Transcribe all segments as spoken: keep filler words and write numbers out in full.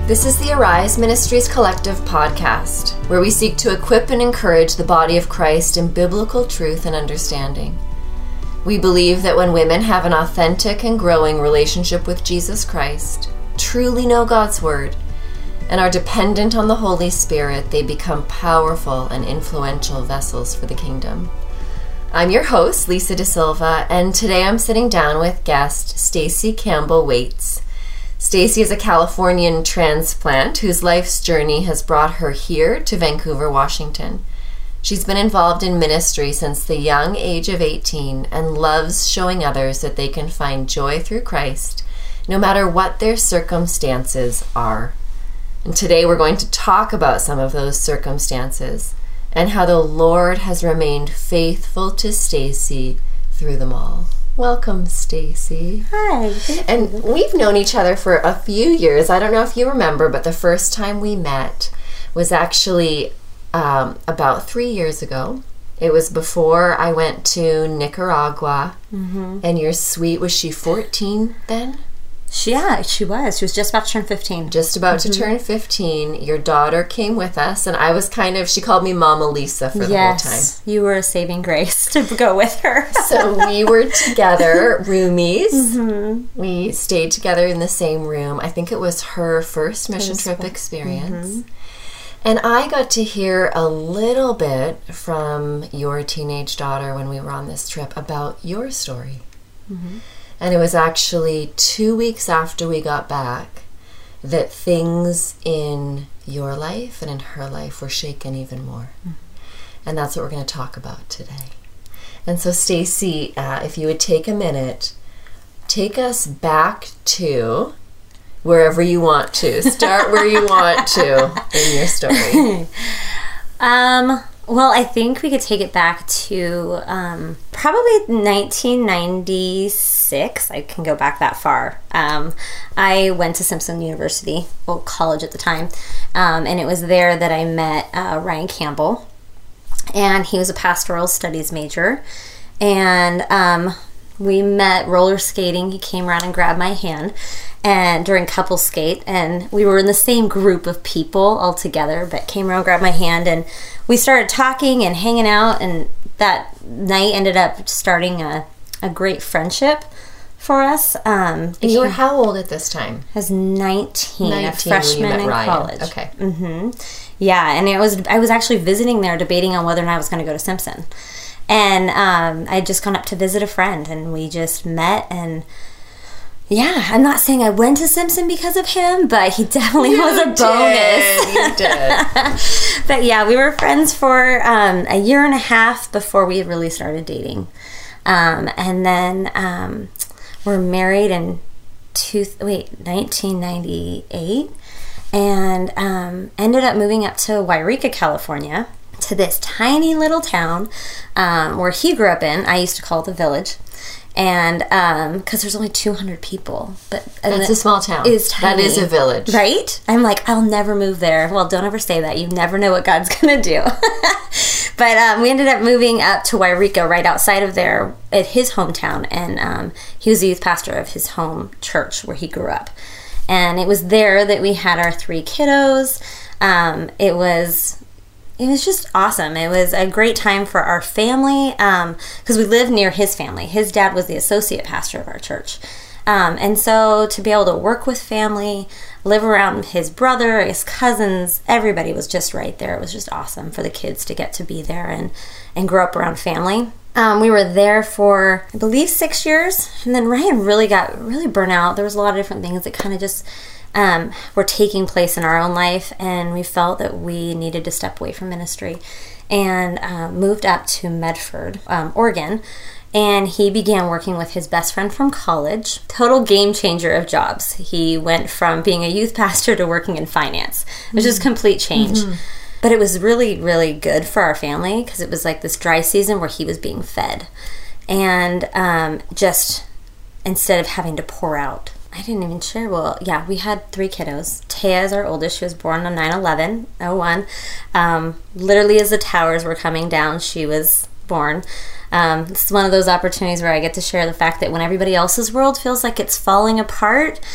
This is the Arise Ministries Collective podcast, where we seek to equip and encourage the body of Christ in biblical truth and understanding. We believe that when women have an authentic and growing relationship with Jesus Christ, truly know God's Word, and are dependent on the Holy Spirit, they become powerful and influential vessels for the kingdom. I'm your host, Lisa De Silva, and today I'm sitting down with guest Stacey Campbell Waits. Stacey is a Californian transplant whose life's journey has brought her here to Vancouver, Washington. She's been involved in ministry since the young age of eighteen and loves showing others that they can find joy through Christ, no matter what their circumstances are. And today we're going to talk about some of those circumstances and how the Lord has remained faithful to Stacey through them all. Welcome, Stacey. Hi. And we've known each other for a few years. I don't know if you remember, but the first time we met was actually um, about three years ago. It was before I went to Nicaragua. Mm-hmm. And your sweet, was she fourteen then? She, yeah, she was. She was just about to turn fifteen. Just about mm-hmm. to turn fifteen. Your daughter came with us, and I was kind of, she called me Mama Lisa for the yes, whole time. You were a saving grace to go with her. So we were together, roomies. Mm-hmm. We stayed together in the same room. I think it was her first mission First trip one. experience. Mm-hmm. And I got to hear a little bit from your teenage daughter when we were on this trip about your story. Mm-hmm. And it was actually two weeks after we got back that things in your life and in her life were shaken even more. Mm-hmm. And that's what we're going to talk about today. And so, Stacey, uh, if you would take a minute, take us back to wherever you want to. Start where you want to in your story. um... Well, I think we could take it back to um, probably nineteen ninety-six. I can go back that far. Um, I went to Simpson University, well, college at the time, um, and it was there that I met uh, Ryan Campbell, and he was a pastoral studies major, and um, we met roller skating. He came around and grabbed my hand and during couple skate, and we were in the same group of people all together, but came around, grabbed my hand, and we started talking and hanging out, and that night ended up starting a, a great friendship for us. Um, and you were how old at this time? I was nineteen, nineteen a freshman in Ryan. college. Okay. Mm-hmm. Yeah, and it was I was actually visiting there, debating on whether or not I was going to go to Simpson. And um, I'd just gone up to visit a friend, and we just met, and yeah, I'm not saying I went to Simpson because of him, but he definitely you was a did. bonus. You did. But yeah, we were friends for um, a year and a half before we really started dating. Um, and then um, we're married in two, wait, nineteen ninety-eight, and um, ended up moving up to Yreka, California, to this tiny little town um, where he grew up in. I used to call it the Village. And um, because there's only two hundred people, but that's the, a small town. Is tiny, that is a village, right? I'm like, I'll never move there. Well, don't ever say that. You never know what God's gonna do. But um, we ended up moving up to Yreka, right outside of there, at his hometown, and um, he was the youth pastor of his home church where he grew up. And it was there that we had our three kiddos. Um, it was. It was just awesome. It was a great time for our family because um, we lived near his family. His dad was the associate pastor of our church. Um, and so to be able to work with family, live around his brother, his cousins, everybody was just right there. It was just awesome for the kids to get to be there and, and grow up around family. Um, we were there for, I believe, six years. And then Ryan really got really burnt out. There was a lot of different things that kind of just Um, were taking place in our own life, and we felt that we needed to step away from ministry and uh, moved up to Medford, um, Oregon, and he began working with his best friend from college. Total game changer of jobs. He went from being a youth pastor to working in finance, which mm-hmm. is complete change. Mm-hmm. But it was really, really good for our family because it was like this dry season where he was being fed. And um, just instead of having to pour out, I didn't even share. Well, yeah, we had three kiddos. Taya is our oldest. She was born on nine eleven oh one. Um, literally as the towers were coming down, she was born. Um, it's one of those opportunities where I get to share the fact that when everybody else's world feels like it's falling apart,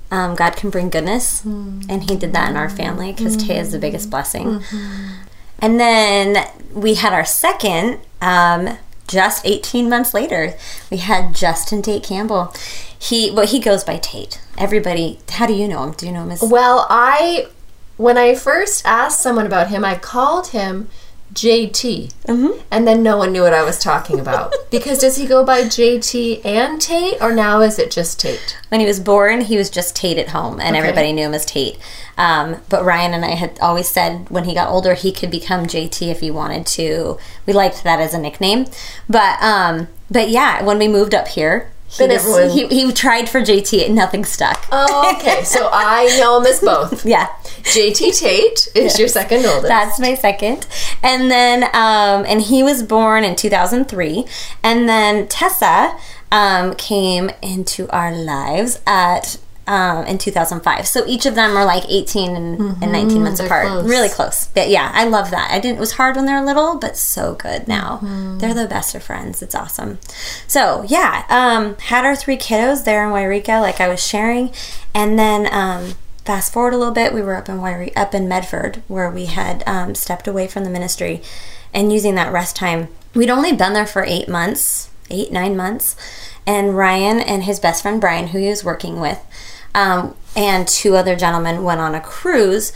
um, God can bring goodness, mm-hmm. and he did that in our family because mm-hmm. Taya is the biggest blessing. Mm-hmm. And then we had our second, um, just eighteen months later, we had Justin Tate Campbell. He, well, he goes by Tate. Everybody, how do you know him? Do you know him as... Well, I, when I first asked someone about him, I called him J T. Mm-hmm. And then no one knew what I was talking about. Because does he go by J T and Tate, or now is it just Tate? When he was born, he was just Tate at home, and okay. everybody knew him as Tate. Um, but Ryan and I had always said when he got older, he could become J T if he wanted to. We liked that as a nickname. But, um, but yeah, when we moved up here, He, was, he, he tried for J T and nothing stuck. Oh, okay. So I know him as both. Yeah. J T Tate is yes. your second oldest. That's my second. And then, um, and he was born in two thousand three. And then Tessa um, came into our lives at um, in two thousand five. So each of them are like eighteen and, mm-hmm. and nineteen months They're apart. Close. Really close. But yeah, I love that. I didn't. It was hard when they were little, but so good now. Mm-hmm. They're the best of friends. It's awesome. So yeah, um, had our three kiddos there in Wairika, like I was sharing, and then um, fast forward a little bit, we were up in Wairika, up in Medford, where we had um, stepped away from the ministry, and using that rest time. We'd only been there for eight months, eight nine months, and Ryan and his best friend Brian, who he was working with. Um, and two other gentlemen went on a cruise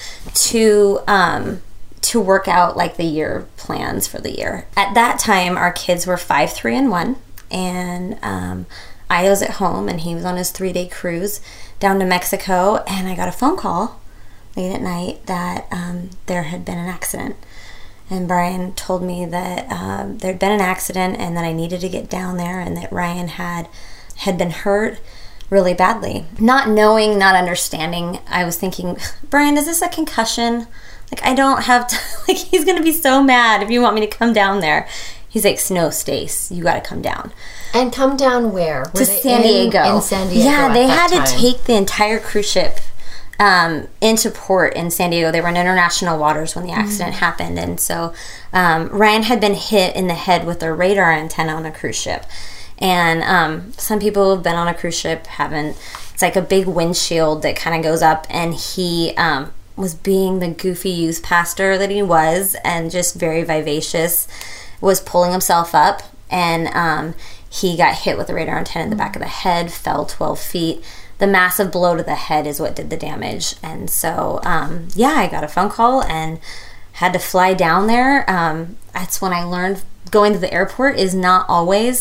to um, to work out like the year plans for the year. At that time, our kids were five, three, and one, and um, I was at home, and he was on his three-day cruise down to Mexico. And I got a phone call late at night that um, there had been an accident, and Brian told me that um, there had been an accident, and that I needed to get down there, and that Ryan had had been hurt really badly. Not knowing, not understanding, I was thinking, Brian, is this a concussion? Like, I don't have to, like, he's going to be so mad if you want me to come down there. He's like, no, Stace, you got to come down. And come down where? Were to San Diego. In, in San Diego. Yeah, they had time? to take the entire cruise ship um, into port in San Diego. They were in international waters when the accident mm. happened. And so um, Ryan had been hit in the head with a radar antenna on a cruise ship. And um, some people who've been on a cruise ship haven't. It's like a big windshield that kind of goes up, and he um, was being the goofy youth pastor that he was, and just very vivacious, was pulling himself up, and um, he got hit with a radar antenna in the back of the head, fell twelve feet. The massive blow to the head is what did the damage. And so, um, yeah, I got a phone call and had to fly down there. Um, that's when I learned going to the airport is not always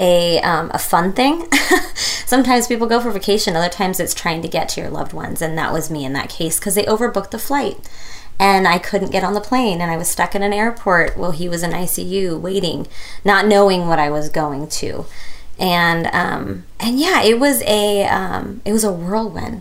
a um, a fun thing. Sometimes people go for vacation, other times it's trying to get to your loved ones, and that was me in that case because they overbooked the flight and I couldn't get on the plane, and I was stuck in an airport while he was in I C U waiting, not knowing what I was going to. And um, and yeah, it was a um, it was a whirlwind.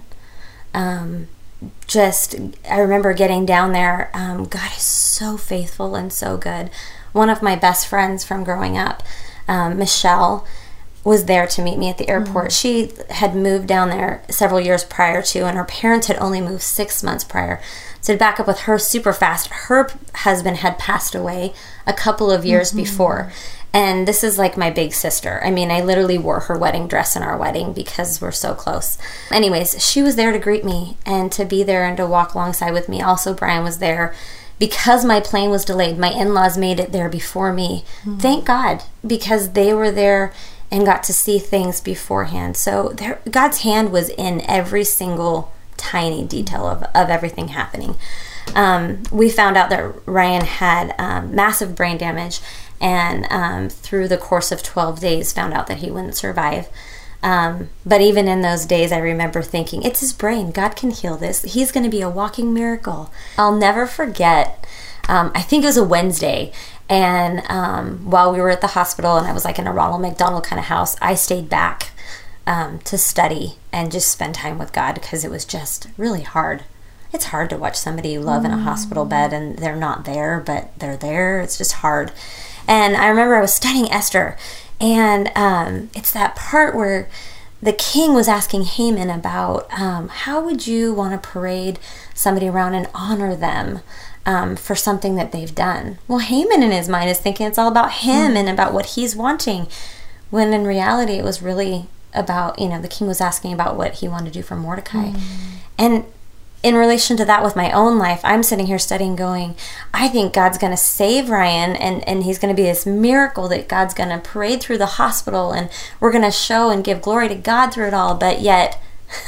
Um, just I remember getting down there. Um, God is so faithful and so good. One of my best friends from growing up, Um, Michelle, was there to meet me at the airport. Mm. She had moved down there several years prior to, and her parents had only moved six months prior. So to back up with her super fast, her husband had passed away a couple of years mm-hmm. before. And this is like my big sister. I mean, I literally wore her wedding dress in our wedding because we're so close. Anyways, she was there to greet me and to be there and to walk alongside with me. Also, Brian was there. Because my plane was delayed, my in-laws made it there before me. Mm-hmm. Thank God, because they were there and got to see things beforehand. So there, God's hand was in every single tiny detail of, of everything happening. Um, we found out that Ryan had um, massive brain damage, and um, through the course of twelve days found out that he wouldn't survive. Um, but even in those days, I remember thinking, it's his brain. God can heal this. He's going to be a walking miracle. I'll never forget, um, I think it was a Wednesday, and um, while we were at the hospital and I was like in a Ronald McDonald kind of house, I stayed back um, to study and just spend time with God because it was just really hard. It's hard to watch somebody you love mm. in a hospital bed and they're not there, but they're there. It's just hard. And I remember I was studying Esther, and um, it's that part where the king was asking Haman about um, how would you want to parade somebody around and honor them um, for something that they've done. Well, Haman in his mind is thinking it's all about him mm. and about what he's wanting, when in reality it was really about, you know, the king was asking about what he wanted to do for Mordecai. Mm. And in relation to that with my own life, I'm sitting here studying going, I think God's going to save Ryan, and, and he's going to be this miracle that God's going to parade through the hospital, and we're going to show and give glory to God through it all. But yet,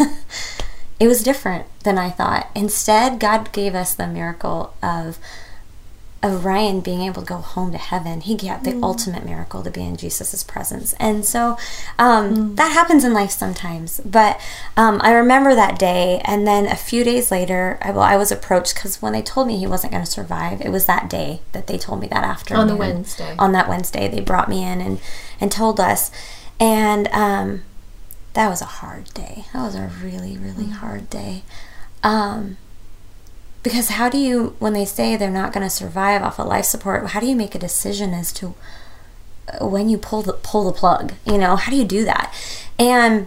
it was different than I thought. Instead, God gave us the miracle of of Ryan being able to go home to heaven. He got the mm. ultimate miracle to be in Jesus' presence. And so um, mm. that happens in life sometimes. But um, I remember that day, and then a few days later, I, well, I was approached, because when they told me he wasn't going to survive, it was that day that they told me that afternoon. On the Wednesday. On that Wednesday, they brought me in and, and told us. And um, that was a hard day. That was a really, really mm. hard day. Um Because how do you, when they say they're not going to survive off of life support, how do you make a decision as to when you pull the pull the plug? You know, how do you do that? And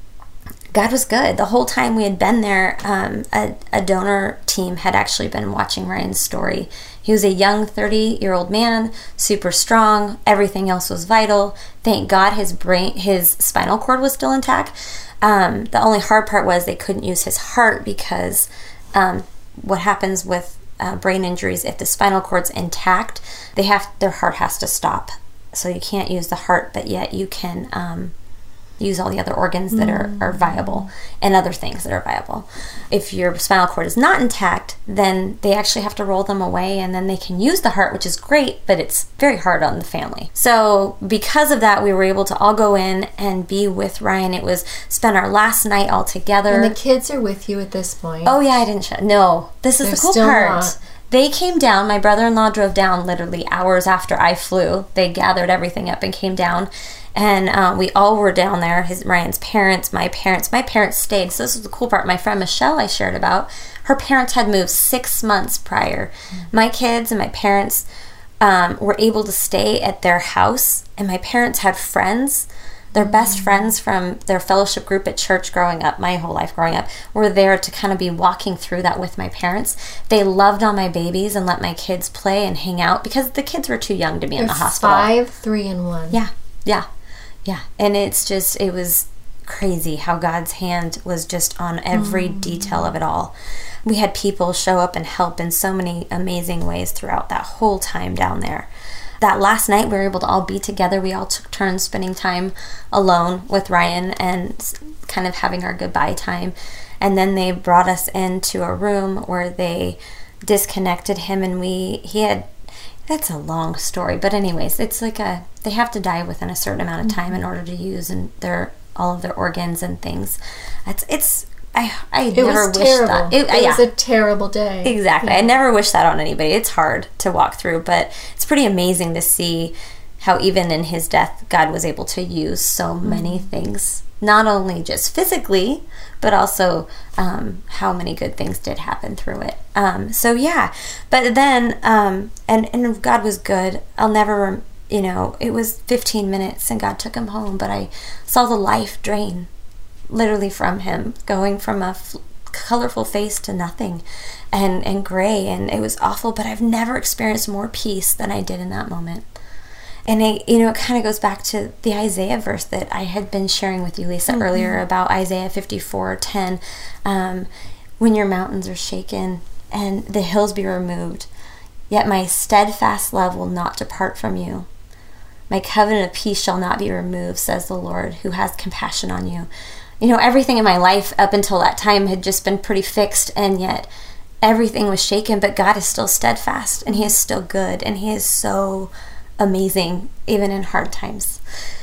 God was good. The whole time we had been there, um, a, a donor team had actually been watching Ryan's story. He was a young thirty-year-old man, super strong. Everything else was vital. Thank God his brain, his spinal cord was still intact. Um, the only hard part was they couldn't use his heart because... Um, what happens with uh, brain injuries, if the spinal cord's intact, they have their heart has to stop. So you can't use the heart, but yet you can um, use all the other organs that are, are viable and other things that are viable. If your spinal cord is not intact, then they actually have to roll them away, and then they can use the heart, which is great, but it's very hard on the family. So because of that, we were able to all go in and be with Ryan. It was spend our last night all together. And the kids are with you at this point. Oh yeah, I didn't shut. No, this is They're the cool still part. Not. They came down. My brother-in-law drove down literally hours after I flew. They gathered everything up and came down. And uh, we all were down there, his Ryan's parents, my parents. My parents stayed. So this was the cool part. My friend Michelle I shared about, her parents had moved six months prior. Mm-hmm. My kids and my parents um, were able to stay at their house. And my parents had friends. Their best mm-hmm. friends from their fellowship group at church growing up, my whole life growing up, were there to kind of be walking through that with my parents. They loved on my babies and let my kids play and hang out because the kids were too young to be There's in the hospital. Five, three, and one. Yeah, yeah. Yeah, and it's just, it was crazy how God's hand was just on every mm. detail of it all. We had people show up and help in so many amazing ways throughout that whole time down there. That last night, we were able to all be together. We all took turns spending time alone with Ryan and kind of having our goodbye time. And then they brought us into a room where they disconnected him, and we, he had, that's a long story, but anyways, it's like a, they have to die within a certain amount of time mm-hmm. in order to use and their all of their organs and things. It's it's I I it never was wished terrible. that. It, it yeah. was a terrible day. Exactly. Yeah. I never wish that on anybody. It's hard to walk through, but it's pretty amazing to see how even in his death, God was able to use so many mm-hmm. things. Not only just physically, but also um, how many good things did happen through it. Um, so yeah, but then, um, and, and God was good. I'll never, you know, it was fifteen minutes and God took him home, but I saw the life drain literally from him, going from a f- colorful face to nothing and, and gray. And it was awful, but I've never experienced more peace than I did in that moment. And it, you know, it kind of goes back to the Isaiah verse that I had been sharing with you, Lisa, mm-hmm. earlier about Isaiah fifty-four ten. Um, when your mountains are shaken and the hills be removed, yet my steadfast love will not depart from you. My covenant of peace shall not be removed, says the Lord, who has compassion on you. You know, everything in my life up until that time had just been pretty fixed, and yet everything was shaken, but God is still steadfast, and he is still good, and he is so amazing even in hard times.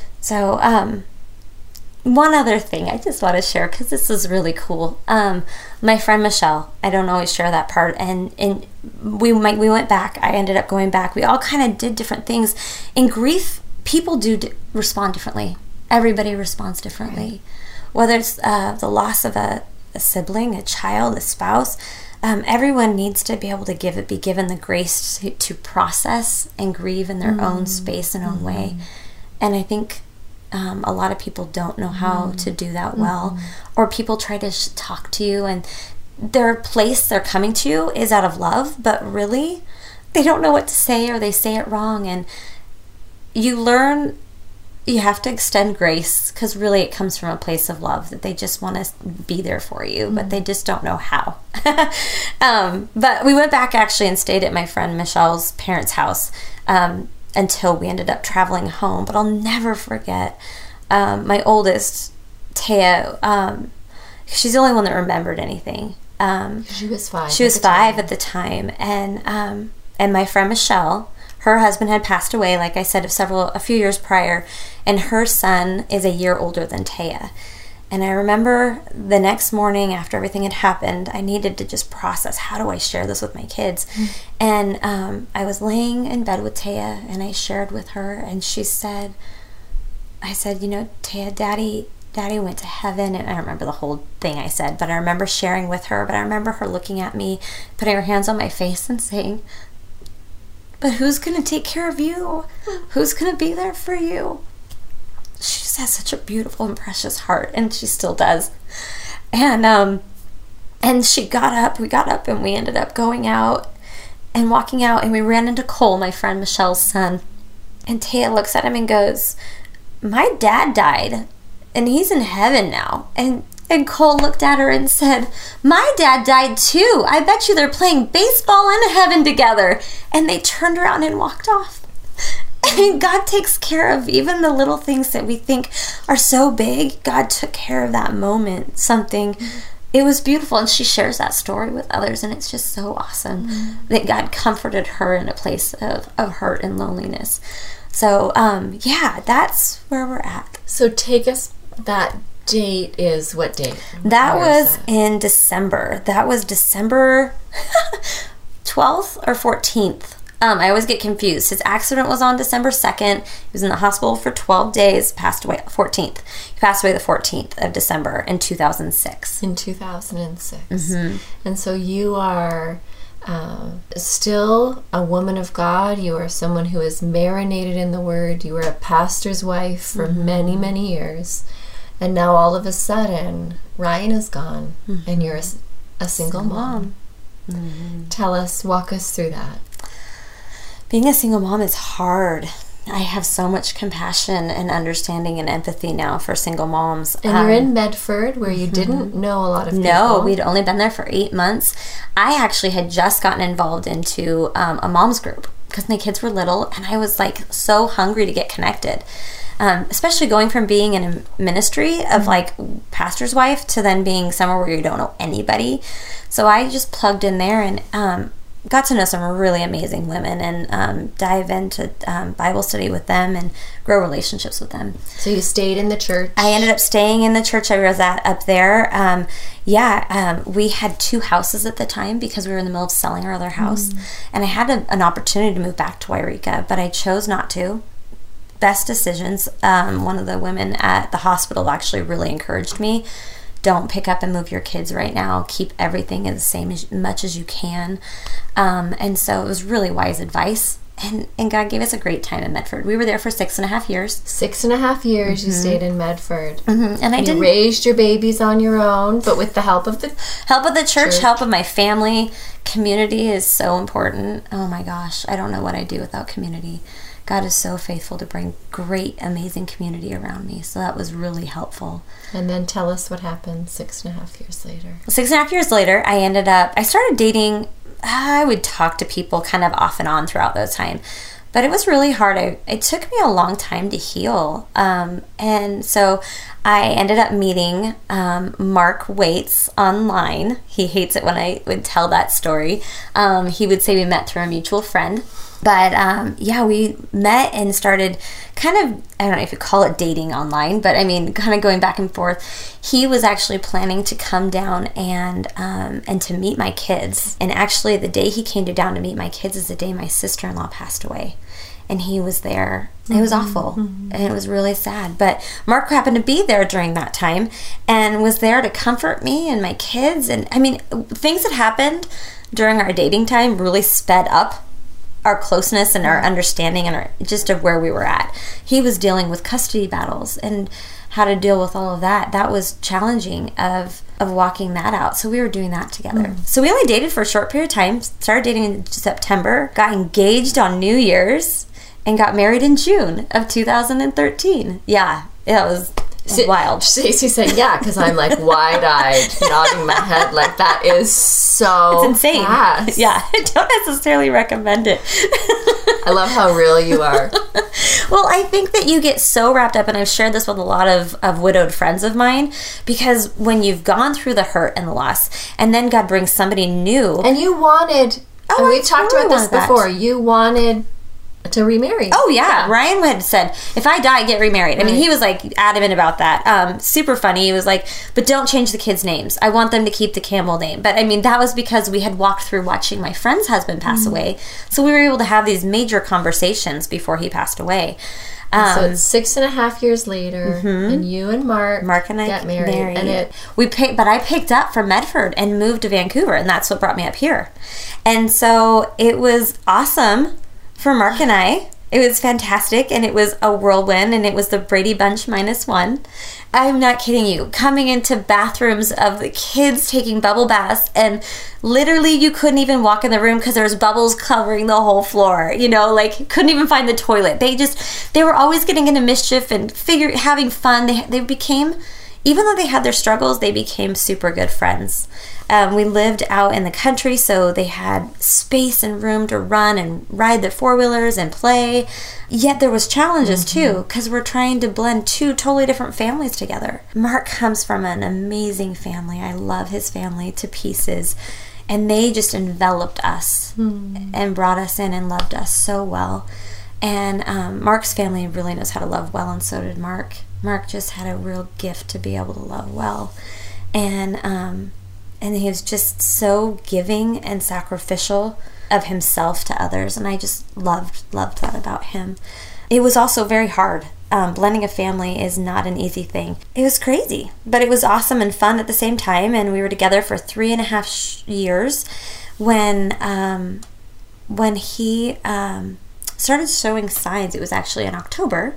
So um one other thing I just want to share, because this is really cool. Um my friend Michelle, I don't always share that part, and and we might we went back. I ended up going back. We all kind of did different things. In grief, people do d- respond differently. Everybody responds differently. Right. Whether it's uh, the loss of a, a sibling, a child, a spouse, Um, everyone needs to be able to give it, be given the grace to, to process and grieve in their mm-hmm. own space and own mm-hmm. way. And I think um, a lot of people don't know how mm-hmm. to do that well. Mm-hmm. Or people try to sh- talk to you, and their place they're coming to you is out of love, but really they don't know what to say, or they say it wrong. And you learn you have to extend grace, because really it comes from a place of love, that they just want to be there for you, mm-hmm. but they just don't know how. um, but we went back actually and stayed at my friend Michelle's parents' house um, until we ended up traveling home. But I'll never forget um, my oldest, Taya. Um, she's the only one that remembered anything. Um, she was five. She was five at the time, and um, and my friend Michelle, her husband had passed away, like I said, several a few years prior, and her son is a year older than Taya. And I remember the next morning after everything had happened, I needed to just process, how do I share this with my kids? Mm-hmm. And um, I was laying in bed with Taya, and I shared with her, and she said, I said, you know, Taya, Daddy, Daddy went to heaven. And I don't remember the whole thing I said, but I remember sharing with her, but I remember her looking at me, putting her hands on my face and saying, but who's going to take care of you? Who's going to be there for you? She just has such a beautiful and precious heart, and she still does. And um, and she got up, we got up, and we ended up going out and walking out, and we ran into Cole, my friend Michelle's son. And Taya looks at him and goes, my dad died, and he's in heaven now. And And Cole looked at her and said, my dad died too. I bet you they're playing baseball in heaven together. And they turned around and walked off. And God takes care of even the little things that we think are so big. God took care of that moment. Something, it was beautiful. And she shares that story with others. And it's just so awesome mm-hmm. that God comforted her in a place of, of hurt and loneliness. So, um, yeah, that's where we're at. So take us that date is what date? That Where was that? In December. That was December twelfth or fourteenth. Um, I always get confused. His accident was on December second. He was in the hospital for twelve days, passed away fourteenth. He passed away the fourteenth of December in two thousand six. In two thousand six. Mm-hmm. And so you are uh, still a woman of God. You are someone who is marinated in the Word. You were a pastor's wife for mm-hmm. many, many years. And now all of a sudden, Ryan is gone, mm-hmm. and you're a, a single, single mom. Mm-hmm. Tell us, walk us through that. Being a single mom is hard. I have so much compassion and understanding and empathy now for single moms. And um, you're in Medford, where you mm-hmm. didn't know a lot of people. No, we'd only been there for eight months. I actually had just gotten involved into um, a mom's group because my kids were little, and I was like so hungry to get connected. Um, especially going from being in a ministry of like pastor's wife to then being somewhere where you don't know anybody. So I just plugged in there and um, got to know some really amazing women and um, dive into um, Bible study with them and grow relationships with them. So you stayed in the church? I ended up staying in the church I was at up there. Um, yeah, um, we had two houses at the time because we were in the middle of selling our other house. Mm. And I had a, an opportunity to move back to Wairika, but I chose not to. Best decisions. Um, one of the women at the hospital actually really encouraged me. Don't pick up and move your kids right now. Keep everything as the same as much as you can. Um, and so it was really wise advice. And, and God gave us a great time in Medford. We were there for six and a half years. Six and a half years mm-hmm. you stayed in Medford. Mm-hmm. And I you didn't raised your babies on your own, but with the help of the help of the church, church, help of my family. Community is so important. Oh my gosh, I don't know what I'd do without community. God is so faithful to bring great, amazing community around me. So that was really helpful. And then tell us what happened six and a half years later. Six and a half years later, I ended up, I started dating. I would talk to people kind of off and on throughout that time. But it was really hard. I, it took me a long time to heal. Um, and so I ended up meeting um, Mark Waits online. He hates it when I would tell that story. Um, he would say we met through a mutual friend. But um, yeah, we met and started kind of, I don't know if you call it dating online, but I mean, kind of going back and forth. He was actually planning to come down and um, and to meet my kids. And actually, the day he came to down to meet my kids is the day my sister-in-law passed away. And he was there. It was awful. Mm-hmm. And it was really sad. But Mark happened to be there during that time and was there to comfort me and my kids. And I mean, things that happened during our dating time really sped up our closeness and our understanding and our, just of where we were at. He was dealing with custody battles and how to deal with all of that. That was challenging of of walking that out. So we were doing that together. Mm. So we only dated for a short period of time. Started dating in September. Got engaged on New Year's. and got married in June of two thousand thirteen. Yeah, it was S- wild. Stacey said, yeah, because I'm like wide-eyed, nodding my head like that is so It's insane. fast. Yeah, I don't necessarily recommend it. I love how real you are. Well, I think that you get so wrapped up, and I've shared this with a lot of, of widowed friends of mine, because when you've gone through the hurt and the loss, and then God brings somebody new. And you wanted, Oh, and I we've talked totally about this wanted that. before, you wanted to remarry. Oh, yeah. Ryan had said, if I die, get remarried. I mean, Right. he was, like, adamant about that. Um, super funny. He was like, but don't change the kids' names. I want them to keep the Campbell name. But, I mean, that was because we had walked through watching my friend's husband pass Mm-hmm. away. So we were able to have these major conversations before he passed away. Um, So it's six and a half years later, and you and Mark, Mark and I get married, married. and it we picked, but I picked up from Medford and moved to Vancouver, and that's what brought me up here. And so it was awesome for Mark and I. It was fantastic, and it was a whirlwind, and it was the Brady Bunch minus one. I'm not kidding you. Coming into bathrooms of the kids taking bubble baths, and literally you couldn't even walk in the room because there was bubbles covering the whole floor. You know, like couldn't even find the toilet. They just, they were always getting into mischief and figure having fun. They they became, even though they had their struggles, they became super good friends. Um, we lived out in the country, so they had space and room to run and ride their four-wheelers and play. Yet there was challenges, mm-hmm. too, because we're trying to blend two totally different families together. Mark comes from an amazing family. I love his family to pieces. And they just enveloped us mm. and brought us in and loved us so well. And um, Mark's family really knows how to love well, and so did Mark. Mark just had a real gift to be able to love well. And um, and he was just so giving and sacrificial of himself to others. And I just loved, loved that about him. It was also very hard. Um, blending a family is not an easy thing. It was crazy, but it was awesome and fun at the same time. And we were together for three and a half sh- years when um, when he um, started showing signs. It was actually in October.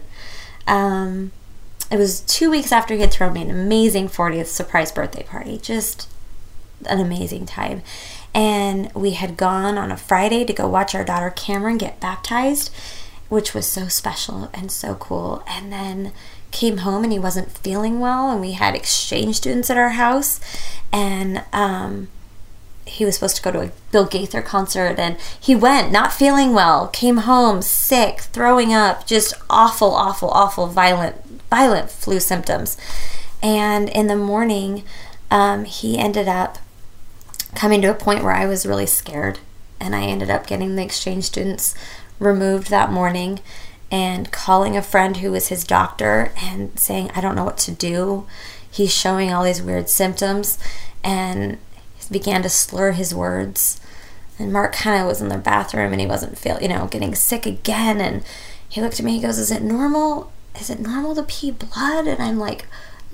Um, it was two weeks after he had thrown me an amazing fortieth surprise birthday party. Just an amazing time. And we had gone on a Friday to go watch our daughter Cameron get baptized, which was so special and so cool. And then came home and he wasn't feeling well, and we had exchange students at our house, and um, he was supposed to go to a Bill Gaither concert, and he went not feeling well, came home sick, throwing up, just awful, awful, awful, violent, violent flu symptoms. And in the morning, um, he ended up coming to a point where I was really scared, and I ended up getting the exchange students removed that morning and calling a friend who was his doctor and saying, I don't know what to do. He's showing all these weird symptoms, and he began to slur his words. And Mark kind of was in the bathroom, and he wasn't feel, you know, getting sick again. And he looked at me, he goes, is it normal? Is it normal to pee blood? And I'm like,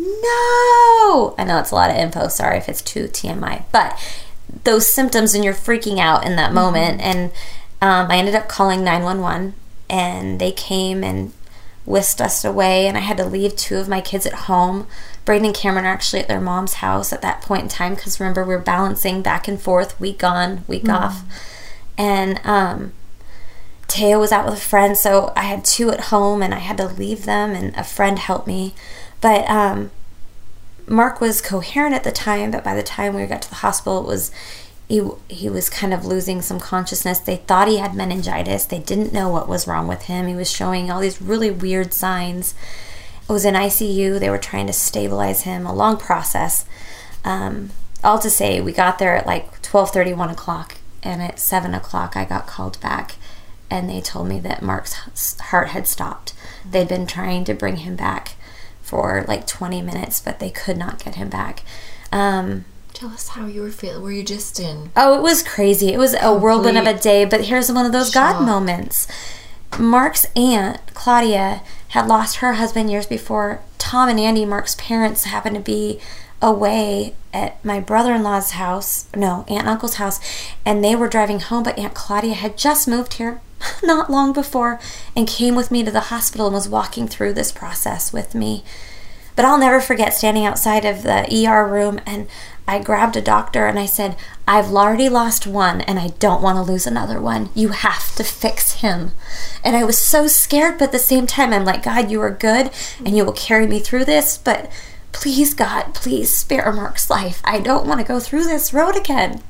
no. I know it's a lot of info. Sorry if it's too T M I, but those symptoms, and you're freaking out in that mm-hmm. moment. And um, I ended up calling nine one one, and they came and whisked us away, and I had to leave two of my kids at home. Braden and Cameron are actually at their mom's house at that point in time, because remember, we were balancing back and forth, week on, week mm-hmm. off. And um, Teo was out with a friend, so I had two at home, and I had to leave them, and a friend helped me. But um, Mark was coherent at the time, but by the time we got to the hospital, it was he he was kind of losing some consciousness. They thought he had meningitis. They didn't know what was wrong with him. He was showing all these really weird signs. It was in I C U. They were trying to stabilize him. A long process. Um, all to say, we got there at like twelve thirty, one o'clock, and at seven o'clock I got called back, and they told me that Mark's heart had stopped. They'd been trying to bring him back for like twenty minutes, but they could not get him back. Um, Tell us how you were feeling. Were you just in? Oh, it was crazy. It was a whirlwind of a day, but here's one of those shock. God moments. Mark's aunt, Claudia, had lost her husband years before. Tom and Andy, Mark's parents, happened to be away at my brother-in-law's house, no, aunt and uncle's house, and they were driving home, but Aunt Claudia had just moved here not long before and came with me to the hospital and was walking through this process with me. But I'll never forget standing outside of the E R room, and I grabbed a doctor and I said, I've already lost one and I don't want to lose another one. You have to fix him. And I was so scared, but at the same time, I'm like, God, you are good and you will carry me through this. But please, God, please spare Mark's life. I don't want to go through this road again.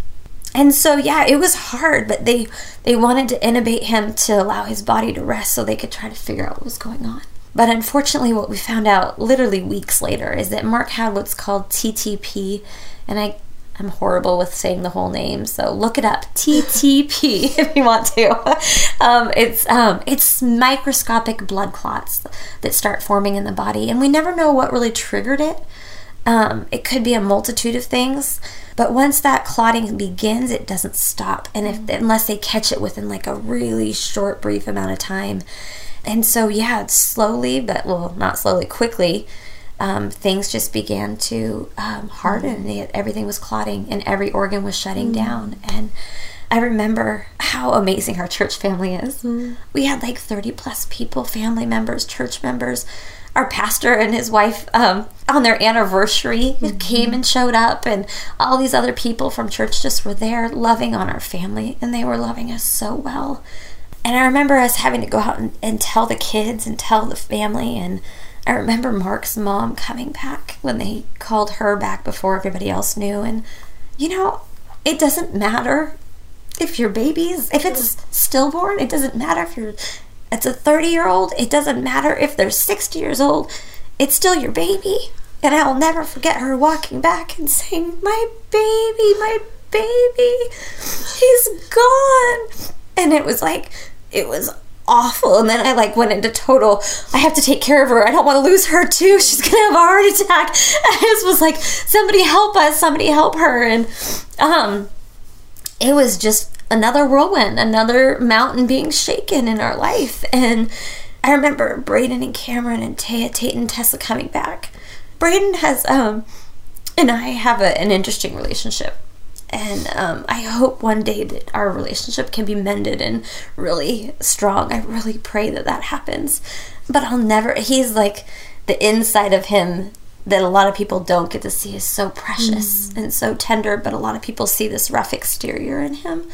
And so, yeah, it was hard, but they, they wanted to intubate him to allow his body to rest so they could try to figure out what was going on. But unfortunately, what we found out literally weeks later is that Mark had what's called T T P, and I, I'm horrible with saying the whole name, so look it up, T T P, if you want to. Um, it's um, it's microscopic blood clots that start forming in the body, and we never know what really triggered it. Um, it could be a multitude of things, but once that clotting begins, it doesn't stop, and if unless they catch it within like a really short, brief amount of time. And so, yeah, it's slowly, but, well, not slowly, quickly, um, things just began to um, harden. Mm-hmm. Everything was clotting, and every organ was shutting mm-hmm. down. And I remember how amazing our church family is. Mm-hmm. We had like thirty plus people, family members, church members. Our pastor and his wife, um, on their anniversary, mm-hmm. came and showed up, and all these other people from church just were there loving on our family, and they were loving us so well. And I remember us having to go out and, and tell the kids and tell the family. And I remember Mark's mom coming back when they called her back before everybody else knew. And, you know, it doesn't matter if your baby's, if it's stillborn, it doesn't matter if you're, it's a thirty-year-old. It doesn't matter if they're sixty years old. It's still your baby. And I'll never forget her walking back and saying, my baby, my baby, he's gone. And it was like, it was awful. And then I like went into total, I have to take care of her. I don't want to lose her too. She's going to have a heart attack. I just was like, somebody help us. Somebody help her. And um, it was just another whirlwind, another mountain being shaken in our life. And I remember Braden and Cameron and Taya, Tate and Tessa coming back. Braden has, um, and I have a, an interesting relationship. And um, I hope one day that our relationship can be mended and really strong. I really pray that that happens. But I'll never, he's like, the inside of him that a lot of people don't get to see is so precious mm. and so tender, but a lot of people see this rough exterior in him.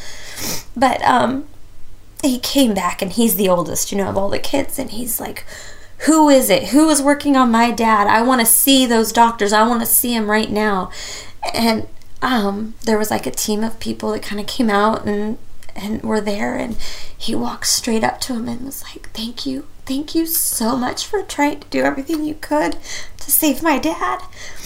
But um, he came back, and he's the oldest, you know, of all the kids, and he's like, who is it? Who is working on my dad? I want to see those doctors. I want to see him right now. And Um, there was like a team of people that kind of came out and, and were there, and he walked straight up to him and was like, thank you. Thank you so much for trying to do everything you could to save my dad.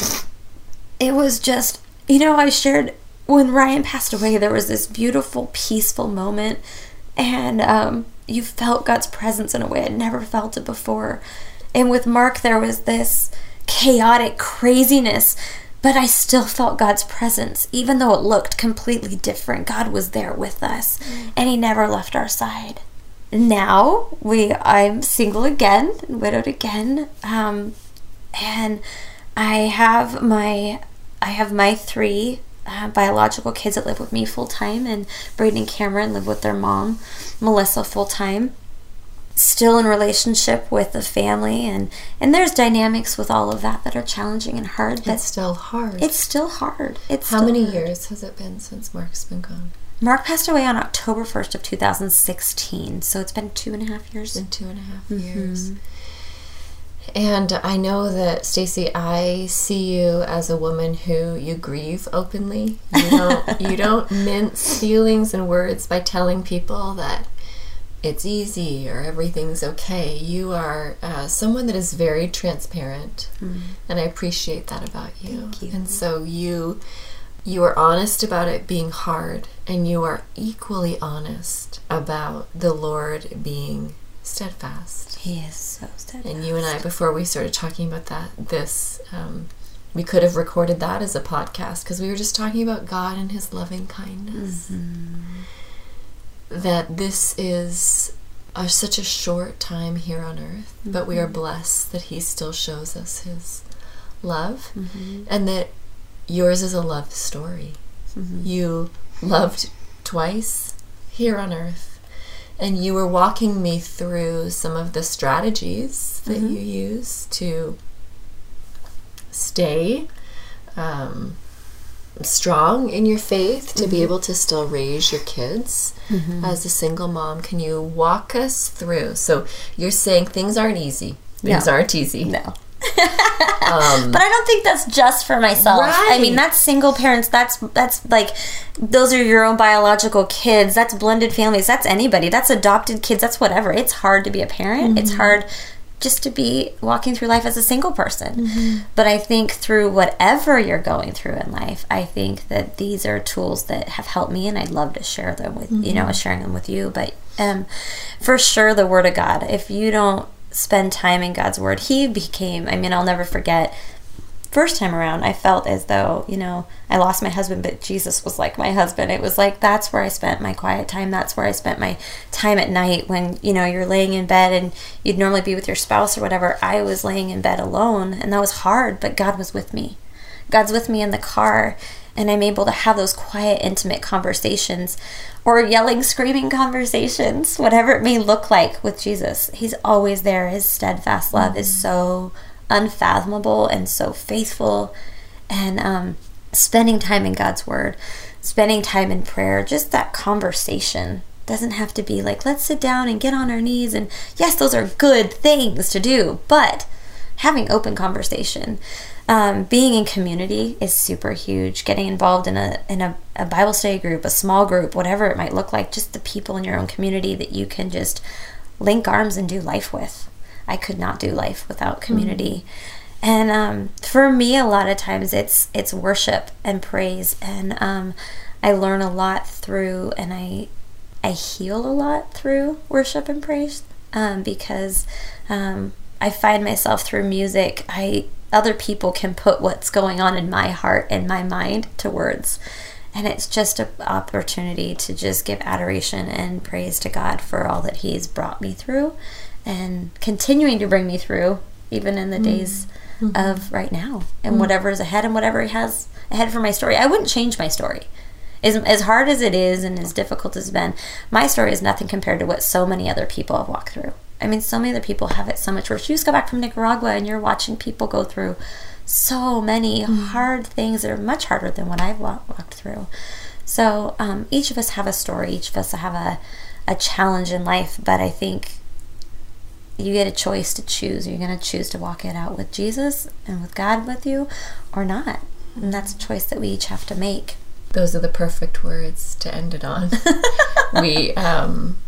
It was just, you know, I shared when Ryan passed away, there was this beautiful, peaceful moment, and um, you felt God's presence in a way I'd never felt it before. And with Mark, there was this chaotic craziness, but I still felt God's presence. Even though it looked completely different, God was there with us, mm. and he never left our side. Now, we I'm single again, widowed again, um, and I have my I have my three uh, biological kids that live with me full-time, and Braden and Cameron live with their mom, Melissa, full-time. Still in relationship with the family, and and there's dynamics with all of that that are challenging and hard. But it's still hard. It's still hard. It's how still many hard. years has it been since Mark's been gone? Mark passed away on October first of two thousand sixteen, so it's been two and a half years. It's been two and a half mm-hmm. years. And I know that, Stacy, I see you as a woman who you grieve openly. You don't you don't mince feelings and words by telling people that it's easy or everything's okay. You are uh, someone that is very transparent, mm. and I appreciate that about you. Thank you. And so you you are honest about it being hard, and you are equally honest about the Lord being steadfast. He is so steadfast. And you and I, before we started talking about that, this um, we could have recorded that as a podcast, because we were just talking about God and his loving kindness. Mm-hmm. That this is a, such a short time here on earth, mm-hmm. but we are blessed that he still shows us his love, mm-hmm. and that yours is a love story. Mm-hmm. You loved twice here on earth, and you were walking me through some of the strategies that mm-hmm. you use to stay um, strong in your faith, to mm-hmm. be able to still raise your kids mm-hmm. as a single mom. Can you walk us through? So you're saying things aren't easy. Things no. aren't easy. No. um, but I don't think that's just for myself. Right. I mean, that's single parents. That's that's like, those are your own biological kids. That's blended families. That's anybody. That's adopted kids. That's whatever. It's hard to be a parent. Mm-hmm. It's hard just to be walking through life as a single person. Mm-hmm. But I think through whatever you're going through in life, I think that these are tools that have helped me, and I'd love to share them with, mm-hmm. you know, sharing them with you. But um, for sure, the Word of God, if you don't spend time in God's Word, He became, I mean, I'll never forget, first time around, I felt as though, you know, I lost my husband, but Jesus was like my husband. It was like, that's where I spent my quiet time. That's where I spent my time at night when, you know, you're laying in bed and you'd normally be with your spouse or whatever. I was laying in bed alone, and that was hard, but God was with me. God's with me in the car, and I'm able to have those quiet, intimate conversations, or yelling, screaming conversations, whatever it may look like with Jesus. He's always there. His steadfast love mm-hmm. is so unfathomable and so faithful. And um, spending time in God's Word, spending time in prayer, just that conversation doesn't have to be like, let's sit down and get on our knees. And yes, those are good things to do, but having open conversation, um, being in community is super huge. Getting involved in a in a, a Bible study group, a small group, whatever it might look like, just the people in your own community that you can just link arms and do life with. I could not do life without community. Mm-hmm. And um, for me, a lot of times it's it's worship and praise, and um, I learn a lot through, and I I heal a lot through worship and praise, um, because um, I find myself through music, I other people can put what's going on in my heart and my mind to words. And it's just an opportunity to just give adoration and praise to God for all that He's brought me through and continuing to bring me through, even in the mm-hmm. days mm-hmm. of right now, and mm-hmm. whatever is ahead and whatever He has ahead for my story. I wouldn't change my story. As, as hard as it is and as difficult as it's been, my story is nothing compared to what so many other people have walked through. I mean, so many other people have it so much worse. You just go back from Nicaragua and you're watching people go through so many mm-hmm. hard things that are much harder than what I've walked through. So um, each of us have a story. Each of us have a, a challenge in life. But I think you get a choice to choose. You're going to choose to walk it out with Jesus and with God with you, or not. And that's a choice that we each have to make. Those are the perfect words to end it on. we um,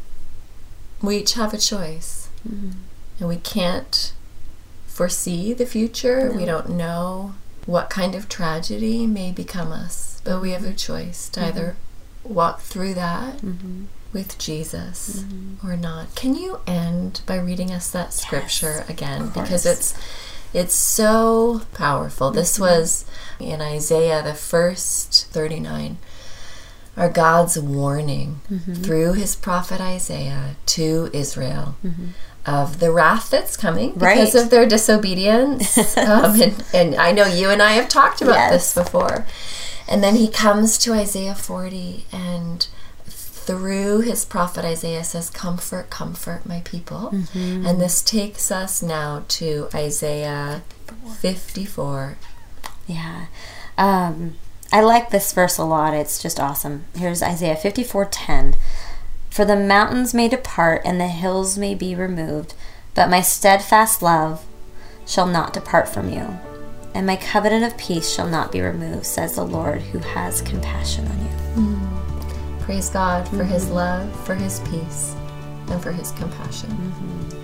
we each have a choice. Mm-hmm. And we can't foresee the future. No. We don't know what kind of tragedy may become us. But we have a choice to mm-hmm. either walk through that mm-hmm. with Jesus mm-hmm. or not. Can you end by reading us that scripture yes, again? Because it's it's so powerful. Mm-hmm. This was in Isaiah, the first thirty-nine, are God's warning mm-hmm. through His prophet Isaiah to Israel mm-hmm. of the wrath that's coming because right. of their disobedience. um, and, and I know you and I have talked about yes. this before. And then He comes to Isaiah forty, and through His prophet Isaiah says, comfort, comfort my people. Mm-hmm. And this takes us now to Isaiah fifty-four. Yeah. Um, I like this verse a lot. It's just awesome. Here's Isaiah fifty-four ten. For the mountains may depart and the hills may be removed, but my steadfast love shall not depart from you, and my covenant of peace shall not be removed, says the Lord who has compassion on you. Mm. Praise God for mm-hmm. His love, for His peace, and for His compassion. Mm-hmm.